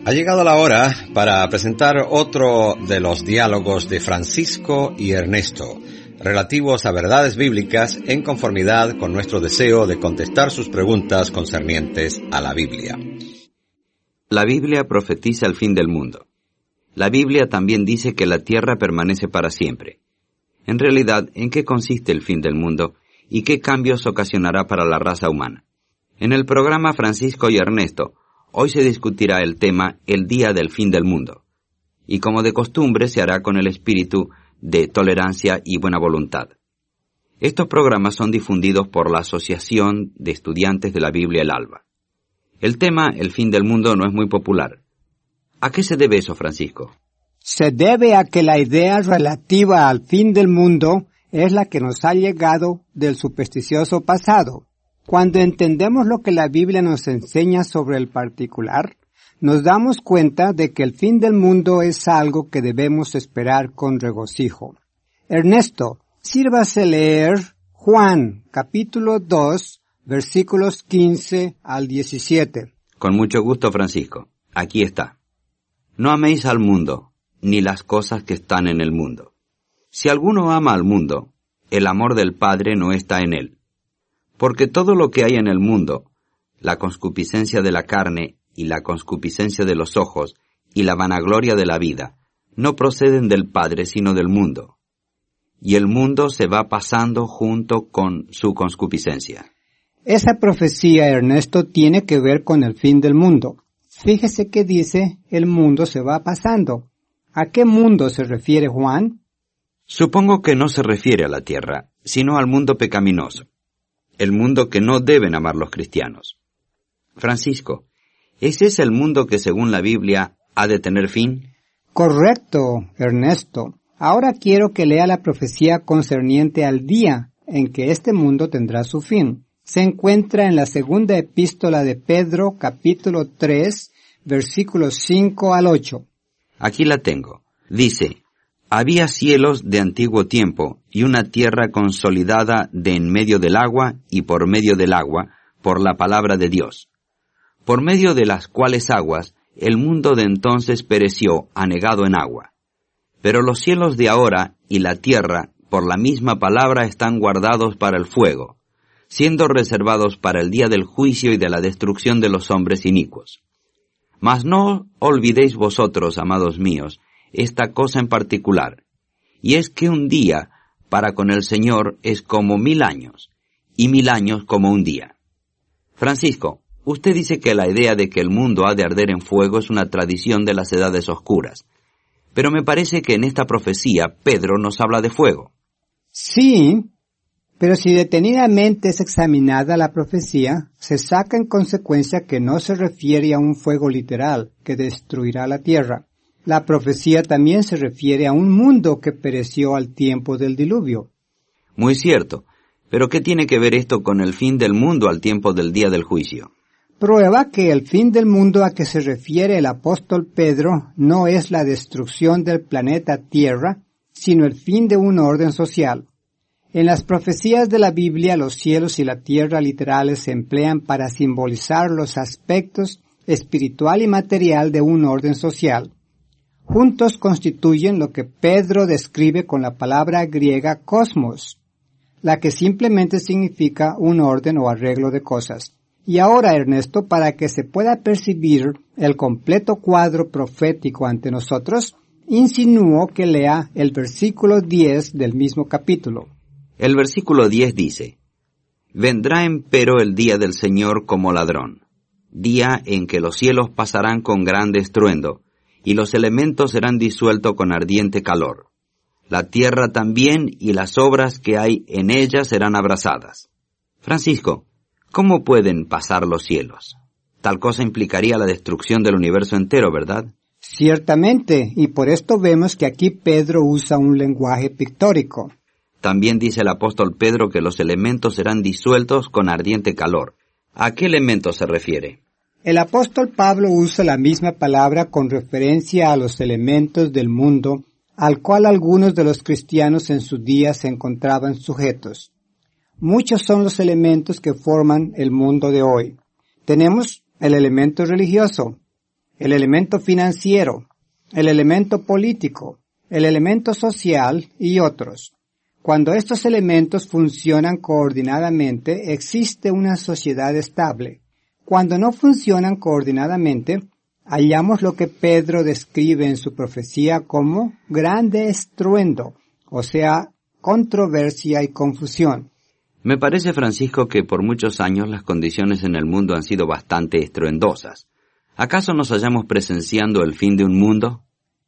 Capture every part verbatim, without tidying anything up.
Ha llegado la hora para presentar otro de los diálogos de Francisco y Ernesto, relativos a verdades bíblicas en conformidad con nuestro deseo de contestar sus preguntas concernientes a la Biblia. La Biblia profetiza el fin del mundo. La Biblia también dice que la tierra permanece para siempre. En realidad, ¿en qué consiste el fin del mundo y qué cambios ocasionará para la raza humana? En el programa Francisco y Ernesto, hoy se discutirá el tema El día del fin del mundo, y como de costumbre se hará con el espíritu de tolerancia y buena voluntad. Estos programas son difundidos por la Asociación de Estudiantes de la Biblia El Alba. El tema El fin del mundo no es muy popular. ¿A qué se debe eso, Francisco? Se debe a que la idea relativa al fin del mundo es la que nos ha llegado del supersticioso pasado. Cuando entendemos lo que la Biblia nos enseña sobre el particular, nos damos cuenta de que el fin del mundo es algo que debemos esperar con regocijo. Ernesto, sírvase leer Juan, capítulo dos, versículos quince al diecisiete. Con mucho gusto, Francisco. Aquí está. No améis al mundo, ni las cosas que están en el mundo. Si alguno ama al mundo, el amor del Padre no está en él. Porque todo lo que hay en el mundo, la concupiscencia de la carne y la concupiscencia de los ojos y la vanagloria de la vida, no proceden del Padre sino del mundo. Y el mundo se va pasando junto con su concupiscencia. Esa profecía, Ernesto, tiene que ver con el fin del mundo. Fíjese que dice, el mundo se va pasando. ¿A qué mundo se refiere Juan? Supongo que no se refiere a la tierra, sino al mundo pecaminoso. El mundo que no deben amar los cristianos. Francisco, ¿ese es el mundo que según la Biblia ha de tener fin? Correcto, Ernesto. Ahora quiero que lea la profecía concerniente al día en que este mundo tendrá su fin. Se encuentra en la segunda epístola de Pedro, capítulo tres, versículos cinco al ocho. Aquí la tengo. Dice: había cielos de antiguo tiempo, y una tierra consolidada de en medio del agua y por medio del agua, por la palabra de Dios. Por medio de las cuales aguas, el mundo de entonces pereció, anegado en agua. Pero los cielos de ahora y la tierra, por la misma palabra, están guardados para el fuego, siendo reservados para el día del juicio y de la destrucción de los hombres inicuos. Mas no olvidéis vosotros, amados míos, esta cosa en particular, y es que un día para con el Señor es como mil años, y mil años como un día. Francisco, usted dice que la idea de que el mundo ha de arder en fuego es una tradición de las edades oscuras, pero me parece que en esta profecía Pedro nos habla de fuego. Sí, pero si detenidamente es examinada la profecía, se saca en consecuencia que no se refiere a un fuego literal que destruirá la tierra. La profecía también se refiere a un mundo que pereció al tiempo del diluvio. Muy cierto, pero ¿qué tiene que ver esto con el fin del mundo al tiempo del día del juicio? Prueba que el fin del mundo a que se refiere el apóstol Pedro no es la destrucción del planeta Tierra, sino el fin de un orden social. En las profecías de la Biblia, los cielos y la tierra literales se emplean para simbolizar los aspectos espiritual y material de un orden social. Juntos constituyen lo que Pedro describe con la palabra griega cosmos, la que simplemente significa un orden o arreglo de cosas. Y ahora, Ernesto, para que se pueda percibir el completo cuadro profético ante nosotros, insinúo que lea el versículo diez del mismo capítulo. El versículo diez dice: vendrá empero el día del Señor como ladrón, día en que los cielos pasarán con grande estruendo, y los elementos serán disueltos con ardiente calor. La tierra también y las obras que hay en ella serán abrasadas. Francisco, ¿cómo pueden pasar los cielos? Tal cosa implicaría la destrucción del universo entero, ¿verdad? Ciertamente, y por esto vemos que aquí Pedro usa un lenguaje pictórico. También dice el apóstol Pedro que los elementos serán disueltos con ardiente calor. ¿A qué elementos se refiere? El apóstol Pablo usa la misma palabra con referencia a los elementos del mundo al cual algunos de los cristianos en su día se encontraban sujetos. Muchos son los elementos que forman el mundo de hoy. Tenemos el elemento religioso, el elemento financiero, el elemento político, el elemento social y otros. Cuando estos elementos funcionan coordinadamente, existe una sociedad estable. Cuando no funcionan coordinadamente, hallamos lo que Pedro describe en su profecía como grande estruendo, o sea, controversia y confusión. Me parece, Francisco, que por muchos años las condiciones en el mundo han sido bastante estruendosas. ¿Acaso nos hallamos presenciando el fin de un mundo?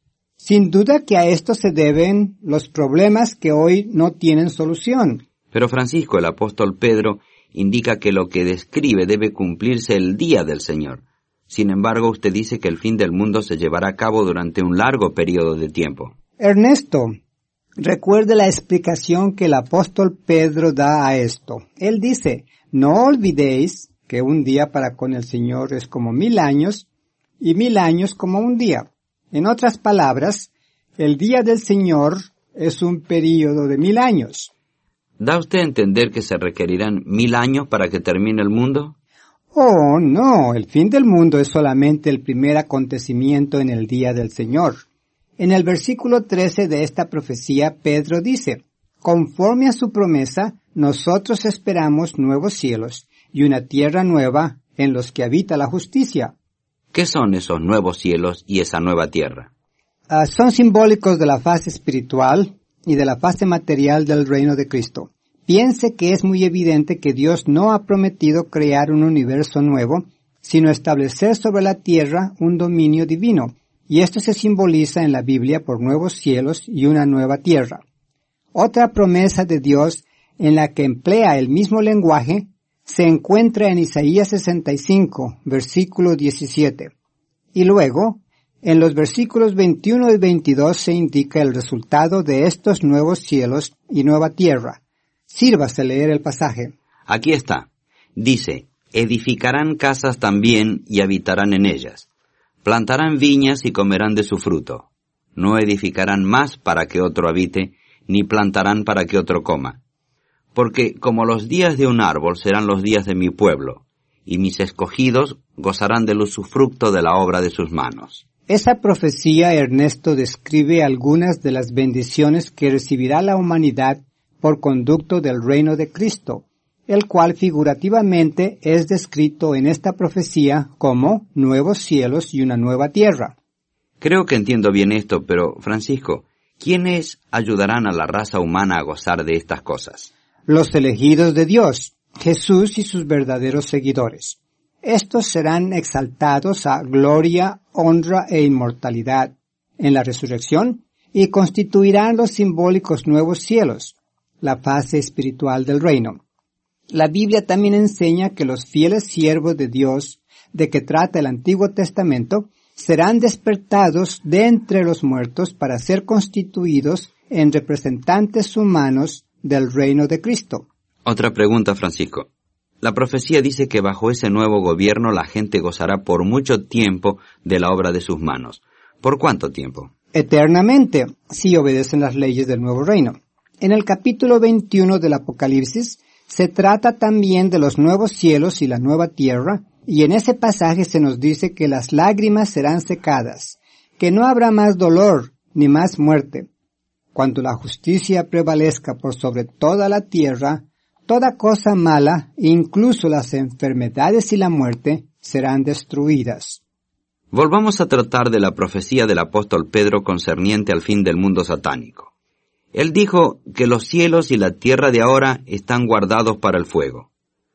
Sin duda que a esto se deben los problemas que hoy no tienen solución. Pero Francisco, el apóstol Pedro, indica que lo que describe debe cumplirse el día del Señor. Sin embargo, usted dice que el fin del mundo se llevará a cabo durante un largo periodo de tiempo. Ernesto, recuerde la explicación que el apóstol Pedro da a esto. Él dice, no olvidéis que un día para con el Señor es como mil años y mil años como un día. En otras palabras, el día del Señor es un período de mil años. ¿Da usted a entender que se requerirán mil años para que termine el mundo? Oh, no, el fin del mundo es solamente el primer acontecimiento en el día del Señor. En el versículo trece de esta profecía, Pedro dice, conforme a su promesa, nosotros esperamos nuevos cielos y una tierra nueva en los que habita la justicia. ¿Qué son esos nuevos cielos y esa nueva tierra? Uh, son simbólicos de la fase espiritual y de la fase material del reino de Cristo. Piense que es muy evidente que Dios no ha prometido crear un universo nuevo, sino establecer sobre la tierra un dominio divino, y esto se simboliza en la Biblia por nuevos cielos y una nueva tierra. Otra promesa de Dios en la que emplea el mismo lenguaje se encuentra en Isaías sesenta y cinco, versículo diecisiete. Y luego, en los versículos veintiuno y veintidós se indica el resultado de estos nuevos cielos y nueva tierra. Sírvase leer el pasaje. Aquí está. Dice, edificarán casas también y habitarán en ellas. Plantarán viñas y comerán de su fruto. No edificarán más para que otro habite, ni plantarán para que otro coma. Porque como los días de un árbol serán los días de mi pueblo, y mis escogidos gozarán del usufructo de la obra de sus manos. Esa profecía, Ernesto, describe algunas de las bendiciones que recibirá la humanidad por conducto del reino de Cristo, el cual figurativamente es descrito en esta profecía como nuevos cielos y una nueva tierra. Creo que entiendo bien esto, pero, Francisco, ¿quiénes ayudarán a la raza humana a gozar de estas cosas? Los elegidos de Dios, Jesús y sus verdaderos seguidores. Estos serán exaltados a gloria, honra e inmortalidad en la resurrección y constituirán los simbólicos nuevos cielos, la fase espiritual del reino. La Biblia también enseña que los fieles siervos de Dios, de que trata el Antiguo Testamento, serán despertados de entre los muertos para ser constituidos en representantes humanos del reino de Cristo. Otra pregunta, Francisco. La profecía dice que bajo ese nuevo gobierno la gente gozará por mucho tiempo de la obra de sus manos. ¿Por cuánto tiempo? Eternamente, si obedecen las leyes del nuevo reino. En el capítulo veintiuno del Apocalipsis se trata también de los nuevos cielos y la nueva tierra, y en ese pasaje se nos dice que las lágrimas serán secadas, que no habrá más dolor ni más muerte. Cuando la justicia prevalezca por sobre toda la tierra, toda cosa mala, incluso las enfermedades y la muerte, serán destruidas. Volvamos a tratar de la profecía del apóstol Pedro concerniente al fin del mundo satánico. Él dijo que los cielos y la tierra de ahora están guardados para el fuego,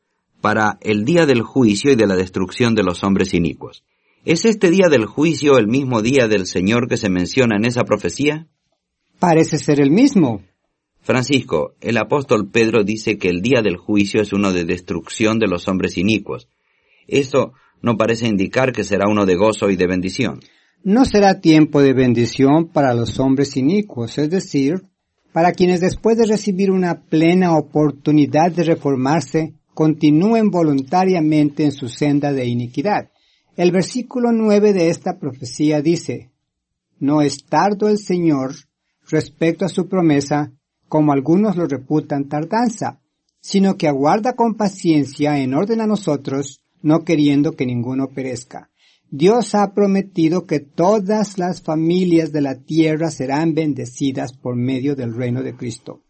para el día del juicio y de la destrucción de los hombres inicuos. ¿Es este día del juicio el mismo día del Señor que se menciona en esa profecía? Parece ser el mismo. Francisco, el apóstol Pedro dice que el día del juicio es uno de destrucción de los hombres inicuos. Esto no parece indicar que será uno de gozo y de bendición. No será tiempo de bendición para los hombres inicuos, es decir, para quienes después de recibir una plena oportunidad de reformarse, continúen voluntariamente en su senda de iniquidad. El versículo nueve de esta profecía dice, «No es tardo el Señor respecto a su promesa, como algunos lo reputan tardanza, sino que aguarda con paciencia en orden a nosotros, no queriendo que ninguno perezca». Dios ha prometido que todas las familias de la tierra serán bendecidas por medio del reino de Cristo.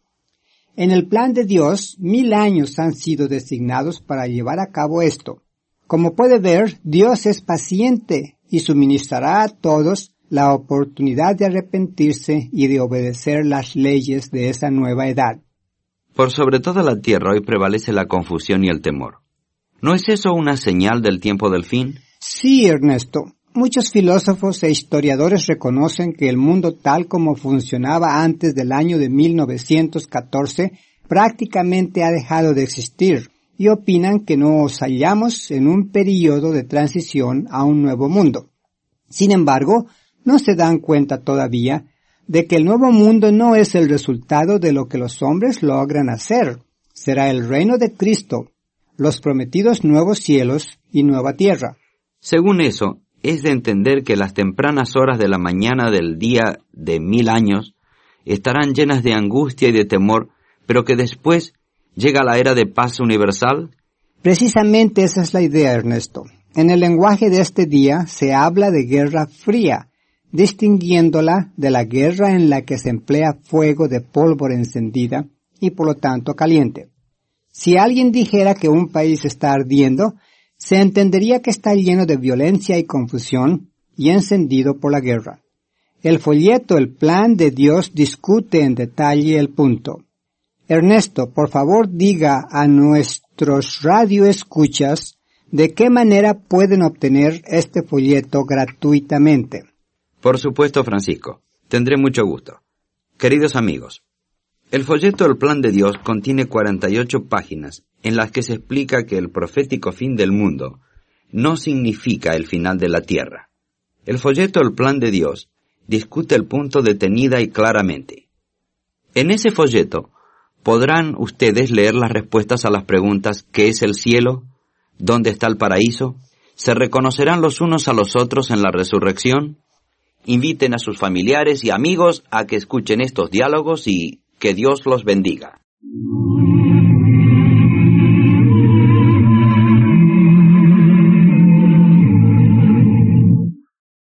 En el plan de Dios, mil años han sido designados para llevar a cabo esto. Como puede ver, Dios es paciente y suministrará a todos la oportunidad de arrepentirse y de obedecer las leyes de esa nueva edad. Por sobre toda la tierra hoy prevalece la confusión y el temor. ¿No es eso una señal del tiempo del fin? Sí, Ernesto. Muchos filósofos e historiadores reconocen que el mundo tal como funcionaba antes del año de mil novecientos catorce prácticamente ha dejado de existir y opinan que nos hallamos en un período de transición a un nuevo mundo. Sin embargo, no se dan cuenta todavía de que el nuevo mundo no es el resultado de lo que los hombres logran hacer. Será el reino de Cristo, los prometidos nuevos cielos y nueva tierra. Según eso, es de entender que las tempranas horas de la mañana del día de mil años estarán llenas de angustia y de temor, pero que después llega la era de paz universal. Precisamente esa es la idea, Ernesto. En el lenguaje de este día se habla de guerra fría, distinguiéndola de la guerra en la que se emplea fuego de pólvora encendida y por lo tanto caliente. Si alguien dijera que un país está ardiendo, se entendería que está lleno de violencia y confusión y encendido por la guerra. El folleto El Plan de Dios discute en detalle el punto. Ernesto, por favor diga a nuestros radioescuchas de qué manera pueden obtener este folleto gratuitamente. Por supuesto, Francisco. Tendré mucho gusto. Queridos amigos, el folleto El Plan de Dios contiene cuarenta y ocho páginas en las que se explica que el profético fin del mundo no significa el final de la tierra. El folleto El Plan de Dios discute el punto detenida y claramente. En ese folleto podrán ustedes leer las respuestas a las preguntas ¿qué es el cielo? ¿Dónde está el paraíso? ¿Se reconocerán los unos a los otros en la resurrección? Inviten a sus familiares y amigos a que escuchen estos diálogos y que Dios los bendiga.